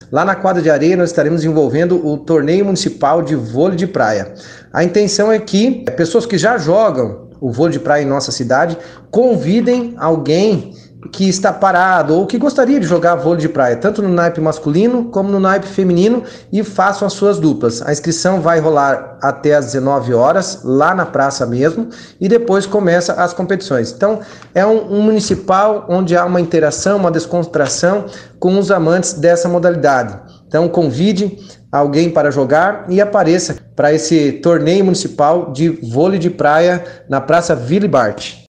Lá na quadra de areia nós estaremos desenvolvendo o torneio municipal de vôlei de praia. A intenção é que pessoas que já jogam o vôlei de praia em nossa cidade convidem alguém que está parado ou que gostaria de jogar vôlei de praia, tanto no naipe masculino como no naipe feminino, e façam as suas duplas. A inscrição vai rolar até às 19 horas, lá na praça mesmo, e depois começa as competições. Então, é um municipal onde há uma interação, uma descontração com os amantes dessa modalidade. Então, convide alguém para jogar e apareça para esse torneio municipal de vôlei de praia na Praça Vila Bart.